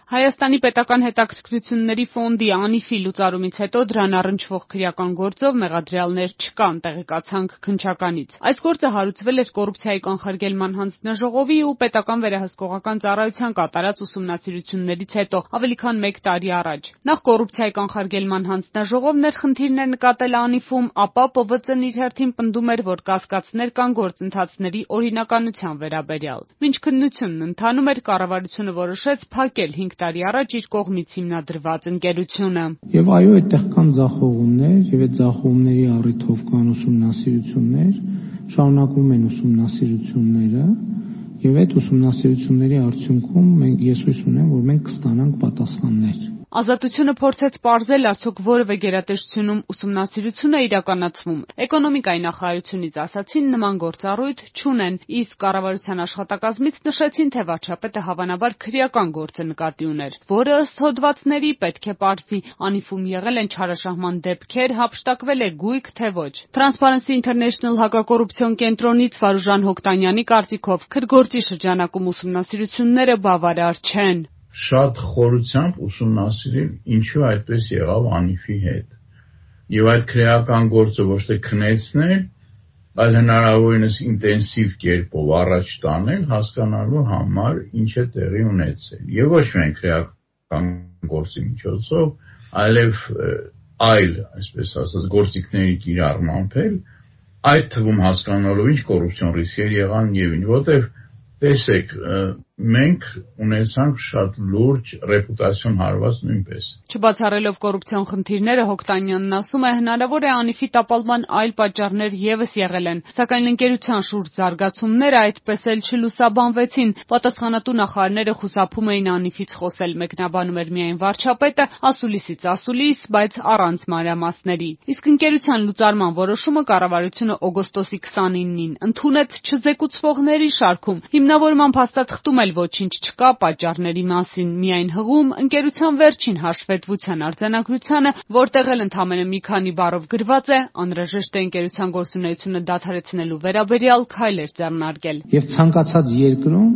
Հայաստանի պետական հետաքրքրությունների ֆոնդի ANIF-ի լուծարումից հետո դրան առնչվող քրեական գործով մեղադրյալներ չկան, տեղեկացանք քննչականից։ Այս գործը հարուցվել էր կոռուպցիայի կանխարգելման հանձնաժողովի ու պետական վերահսկողական ծառայության կատարած ուսումնասիրություններից հետո ավելի քան 1 տարի առաջ։ Նախ կոռուպցիայի կանխարգելման հանձնաժողովն էր խնդիրներ նկատել ANIF-ում, ապա ՊՎԾ-ն իր հերթին պնդում էր, որ կասկածներ կան գործընթացների օրինականության վերաբերյալ։ Մինչ քննությունն ընթանում էր, կառավարությունը որոշեց փակել 5 տարի առաջ իր կողմից հիմնադրված ընկերությունը։ Եվ այո, այդտեղ կան ձախողումներ, եւ այդ ձախողումների առիթով կան ուսումնասիրություններ, շարունակվում են ուսումնասիրությունները, եւ այդ ուսումնասիրությունների արդյունքում ես հույս ունեմ, որ մենք կստանանք պատասխաններ։ Ազատությունը փորձեց պարզել, արդյոք որևէ գերատեսչությունում ուսումնասիրությունը իրականացվում է։ Էկոնոմիկայի նախարարությունից ասացին, նման գործառույթ չունեն, իսկ կառավարության աշխատակազմից նշեցին, թե վարչապետը հավանաբար քրեական գործը նկատի ուներ, որը ըստ հոդվածների պետք է պարզի, ANIF-ում եղել են չարաշահման դեպքեր, հափշտակվել է գույք, թե ոչ։ Transparency International հակակոռուպցիոն կենտրոնից Վարուժան Հոկտանյանի կարծիքով քրգործի շրջանակում ուսումնասիրությունները բավարար չեն։ Շատ խորությամբ ուսումնասիրել, ինչու այդպես եղավ ANIF-ի հետ։ Եվ այդ քրեական գործը ոչ թե քնեցնել, այլ հնարավորինս ինտենսիվ կերպով առաջ տանել, հասկանալու համար ինչ է տեղի ունեցել։ Եվ ոչ միայն քրեական գործի միջոցով, այլև այլ, այսպես ասած, գործիքների կիրառմամբ էլ, այդ թվում հասկանալով ինչ կոռուպցիոն ռիսկեր եղան եւ ինչ, որտեղ տեսեք, մենք ունեցանք շատ լուրջ ռեպուտացիոն հարված նույնպես։ Չբացառելով կոռուպցիոն խնդիրները, Հոկտանյանն ասում է, հնարավոր է ANIF-ի տապալման այլ պատճառներ եւս եղել են, սակայն ընկերության շուրջ զարգացումները այդպես էլ չլուսաբանվեցին։ Պատասխանատու նախարարները խուսափում էին ANIF-ից խոսել, մեկնաբանում էր միայն վարչապետը, ասուլիսից ասուլիս, բայց առանց մանրամասների։ Իսկ ընկերության լուծարման որոշումը կառավարությունը օգոստոսի 29-ին ընդունեց չզեկուցվողների շարքում։ Հիմնավորման փաստաթղթում ոչինչ չկա պատճառների մասին, միայն հղում ընկերության վերջին հաշվետվության արձանագրությանը, որտեղ էլ ընդամենը մի քանի բառով գրված է, անհրաժեշտ է ընկերության գործունեությունը դադարեցնելու վերաբերյալ քայլեր ձեռնարկել։ Եվ ցանկացած երկրում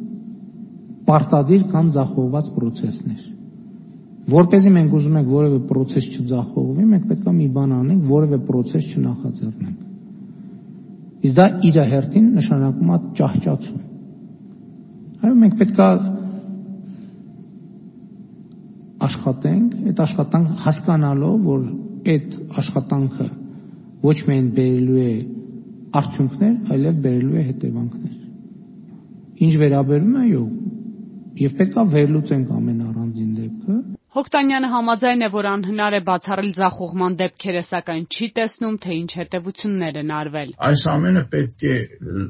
պարտադիր կան ձախողված պրոցեսներ։ Որպեսզի մենք ուզում ենք որևէ պրոցես չձախողվի, մենք պետք է մի բան անենք, որևէ պրոցես չնախաձեռնենք։ Իսկ դա իր հերթին նշանակում է ճահճացում։ Այո, մենք պետք է աշխատենք, այդ աշխատանքը հասկանալով, որ այդ աշխատանքը ոչ միայն բերելու է արդյունքներ, այլև բերելու է հետևանքներ։ Ինչ վերաբերում է, այո, եւ պետք է վերլուծենք ամեն առանձին դեպքը։ Հոկտանյանը համաձայն է, որ անհնար է բացառել ձախողման դեպքերը, սակայն չի տեսնում, թե ինչ հետևություններ են արվել։ Այս ամենը պետք է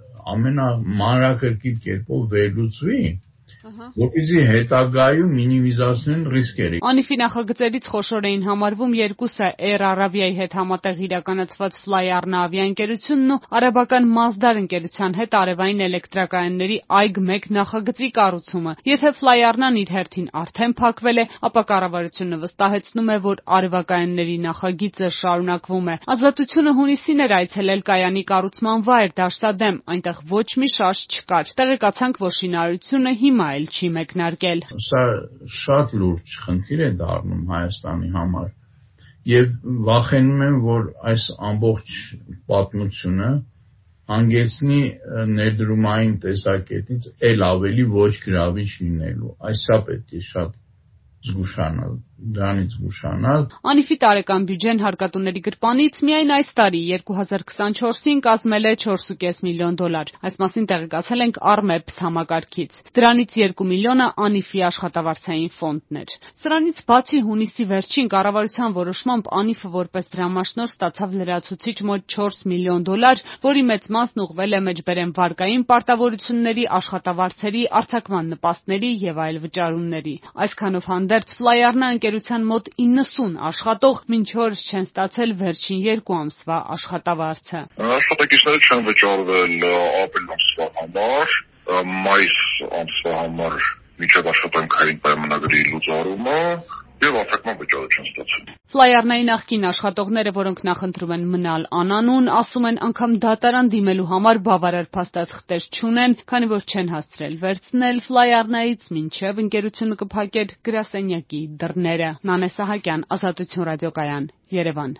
ամենամանրակրկիտ կերպով վերլուծվի, որպեսզի հետագայում մինիմիզացնեն ռիսկերը։ ANIF-ի նախագծերից խոշոր էին համարվում երկուսը՝ Air Arabia-ի հետ համատեղ իրականացված Flyarna ավիաընկերությունն ու արաբական Masdar ընկերության հետ արևային էլեկտրակայանների AIG-1 նախագծի կառուցումը։ Եթե Flyarna-ն իր հերթին արդեն փակվել է, ապա կառավարությունը վստահեցնում է, որ արևակայանների նախագիծը շարունակվում է։ Ազատությունը հունիսին էր այցելել կայանի կառուցման վայր Դաշտադեմ, այնտեղ ոչ մի շարժ չկար։ Տեղեկացանք, որ շինարարությունը հիմա էլ չի մեկնարկել։ Սա շատ լուրջ խնդիր է դառնում Հայաստանի համար եւ վախենում եմ, որ այս ամբողջ պատմությունը հանգեցնի ներդրումային տեսակետից ել ավելի ոչ գրավիչ լինելու։ Այսա պետք է շատ զգուշանալ, դրանից զգուշանալ։ ANIF-ի տարեկան բյուջեն հարկատուների գրպանից միայն այս տարի 2024-ին կազմել է $4.5 միլիոն։ Այս մասին տեղեկացել ենք Armeps համակարգից։ Դրանից 2 միլիոնը ANIF-ի աշխատավարձային ֆոնդն էր։ Սրանից բացի հունիսի վերջին կառավարության որոշմամբ ANIF-ը որպես դրամաշնորհ ստացավ լրացուցիչ մոտ $4 միլիոն, որի մեծ մասն ուղղվել է մեջբերեմ վարկային պարտավորությունների, աշխատավարձերի, արձակման նպաստների եւ այլ վճարումների։ Այսքանով հանդերձ Flyarna ընկերության մոտ 90 աշխատող մինչ օրս չեն ստացել վերջին 2 ամսվա աշխատավարձը։ Աշխատակիցները չեն վճարվել ապրիլ ամսվա համար, մայիս ամսվա համար մինչև աշխատանքային պայմանագրի լուծարումը եւ արտաքնական վճարը չեն ստացել։ Ֆլայարների նախկին աշխատողները, որոնք նախընտրում են մնալ անանուն, ասում են անգամ դատարան դիմելու համար բավարար փաստաթղթեր չունեն, քանի որ չեն հասցրել վերցնել ֆլայարներից, մինչև ընկերությունը կփակեր գրասենյակի դռները։ Նանե Սահակյան, Ազատություն ռադիոկայան, Երևան։